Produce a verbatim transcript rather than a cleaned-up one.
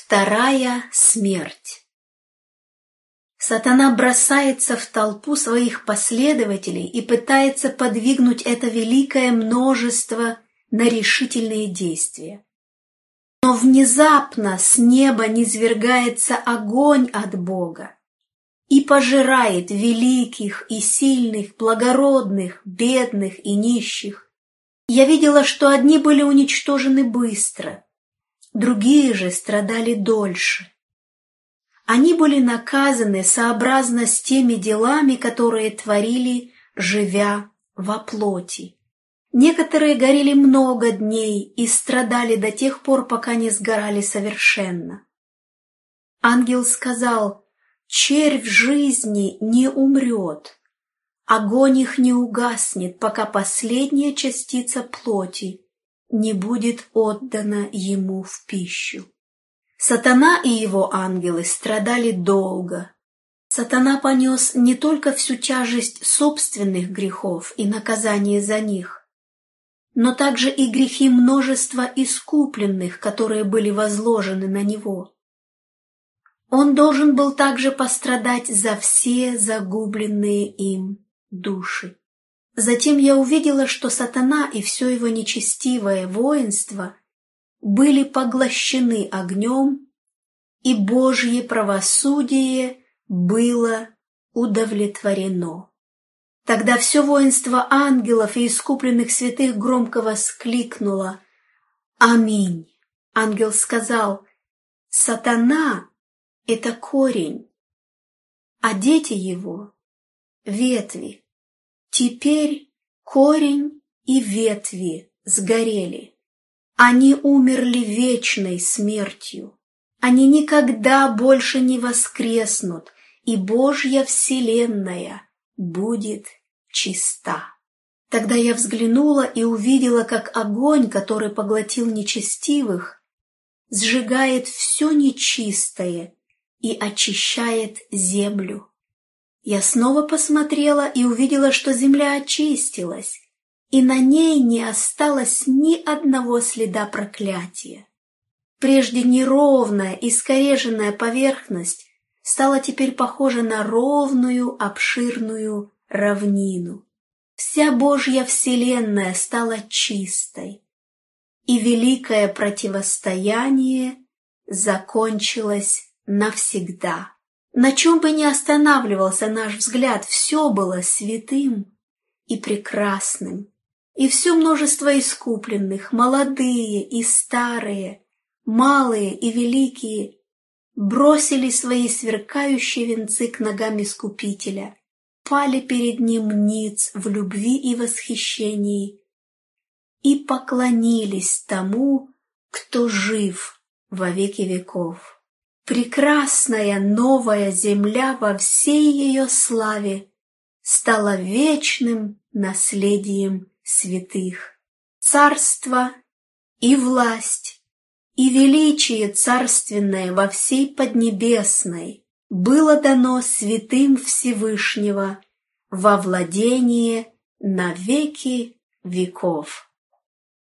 Вторая смерть. Сатана бросается в толпу своих последователей и пытается подвигнуть это великое множество на решительные действия. Но внезапно с неба низвергается огонь от Бога и пожирает великих и сильных, благородных, бедных и нищих. Я видела, что одни были уничтожены быстро, другие же страдали дольше. Они были наказаны сообразно с теми делами, которые творили, живя во плоти. Некоторые горели много дней и страдали до тех пор, пока не сгорали совершенно. Ангел сказал: червь жизни не умрет, огонь их не угаснет, пока последняя частица плоти не будет отдана ему в пищу. Сатана и его ангелы страдали долго. Сатана понес не только всю тяжесть собственных грехов и наказание за них, но также и грехи множества искупленных, которые были возложены на него. Он должен был также пострадать за все загубленные им души. Затем я увидела, что Сатана и все его нечестивое воинство были поглощены огнем, и Божье правосудие было удовлетворено. Тогда все воинство ангелов и искупленных святых громко воскликнуло: «Аминь!» Ангел сказал: «Сатана — это корень, а дети его — ветви. Теперь корень и ветви сгорели. Они умерли вечной смертью. Они никогда больше не воскреснут, и Божья вселенная будет чиста». Тогда я взглянула и увидела, как огонь, который поглотил нечестивых, сжигает все нечистое и очищает землю. Я снова посмотрела и увидела, что земля очистилась, и на ней не осталось ни одного следа проклятия. Прежде неровная, искореженная поверхность стала теперь похожа на ровную, обширную равнину. Вся Божья вселенная стала чистой, и великое противостояние закончилось навсегда. На чем бы ни останавливался наш взгляд, все было святым и прекрасным. И все множество искупленных, молодые и старые, малые и великие, бросили свои сверкающие венцы к ногам Искупителя, пали перед ним ниц в любви и восхищении и поклонились тому, кто жив во веки веков. Прекрасная новая земля во всей ее славе стала вечным наследием святых. Царство и власть и величие царственное во всей Поднебесной было дано святым Всевышнего во владение на веки веков.